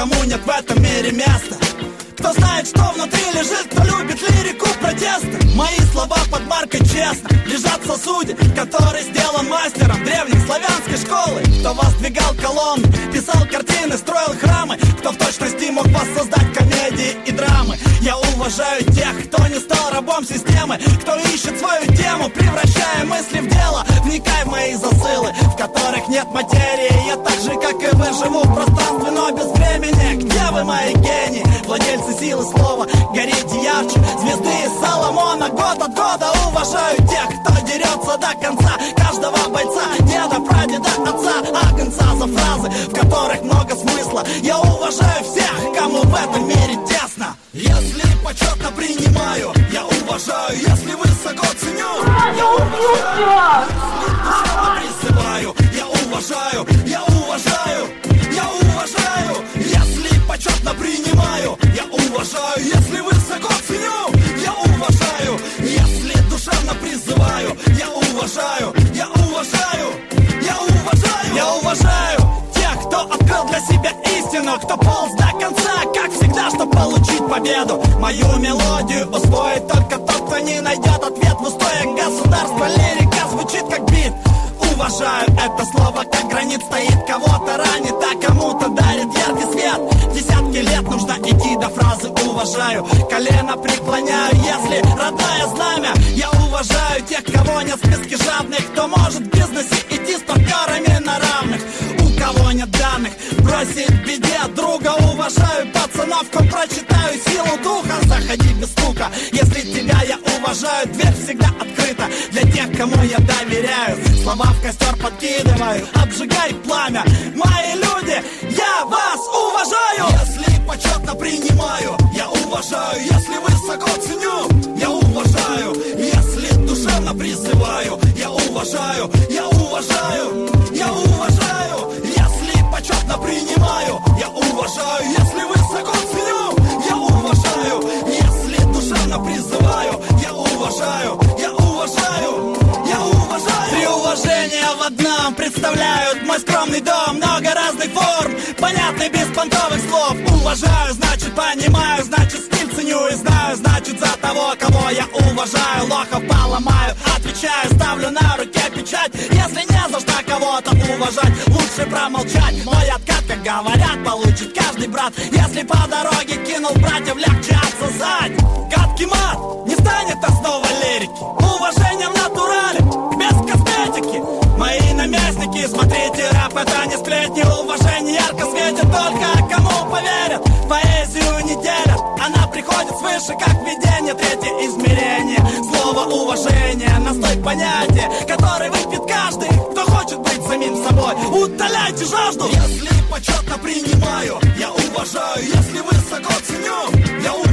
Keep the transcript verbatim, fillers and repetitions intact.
кому нет в этом мире места. Кто знает, что внутри лежит, кто любит лирику протеста. Мои слова под маркой честно лежат в сосуде, который сделан мастером древней славянской школы. Кто воздвигал колонны, писал картины, строил храмы, кто в точности мог воссоздать комедии и драмы. Я уважаю тех, кто не стал рабом системы, кто ищет свою тему, превращая мысли в дело. Вникай в мои засылы, в которых нет материи. Я так же, как и вы, живу в пространстве, но без времени. Где вы, мои гении, владельцы силы слова? Горите ярче звезды из Соломона. Год от года уважаю тех, кто дерется до конца. Каждого бойца, деда, прадеда, отца, агнца за фразы, в которых много смысла. Я уважаю всех, кому в этом мире тесно. Если почетно принимаю, я уважаю. Если высоко ценю, я уважаю. Если призываю, я уважаю. Я уважаю, я уважаю. Если почетно принимаю, я уважаю. Если высоко ценю, я уважаю. Если душевно призываю, я уважаю. Я уважаю, я уважаю. Я уважаю тех, кто открыл для себя истину, кто полз до конца, как всегда, чтобы получить победу. Мою мелодию усвоит только тот, кто не найдет ответ в устоях государства. Лирика звучит как бит. Уважаю это слово, как гранит стоит. Кого-то ранит, а кому-то дарит яркий свет. Десятки лет нужно идти до фразы уважаю. Колено преклоняю, если родное знамя. Я уважаю тех, кого нет в списке жадных, кто может в бизнесе идти с партнерами на равных. У кого нет данных, бросить в беде друга. Уважаю пацанов, кто прочитаю силу духа. Заходи без стука, если тебя я уважаю. Дверь всегда открыта для тех, кому я доверяю. Слова в костер подкидываю, обжигай пламя. Мои люди, я вас уважаю. Если почетно принимаю, я уважаю. Если высоко ценю, я уважаю. Если душевно призываю, я уважаю. Я уважаю, я уважаю. Если почетно принимаю, я уважаю. Если высоко ценю, я уважаю. Если душевно призываю, я уважаю. Я уважаю, я уважаю. Три уважения в одном представляют мой скромный дом. Много разных форм, понятный без понтовых слов. Уважаю, значит понимаю, значит стиль ценю и знаю. Значит за того, кого я уважаю, лохов поломаю. Отвечаю, ставлю на руке печать. Если не за что кого-то уважать, лучше промолчать. Мой откат, как говорят, получит каждый брат. Если по дороге кинул братьев, легче отсосать. Гадкий мат не станет основой лирики. Уважение в натурале, без косметики. Мои наместники, смотрите, рэп это не сплетни. Уважение ярко светит только кому поверят. Поэзию не делят, она приходит свыше, как видение. Третье измерение, слово уважение, настой понятия, который выпьет каждый, кто хочет быть самим собой. Утоляйте жажду. Если почетно принимаю, я уважаю. Если высоко ценю, я уважаю.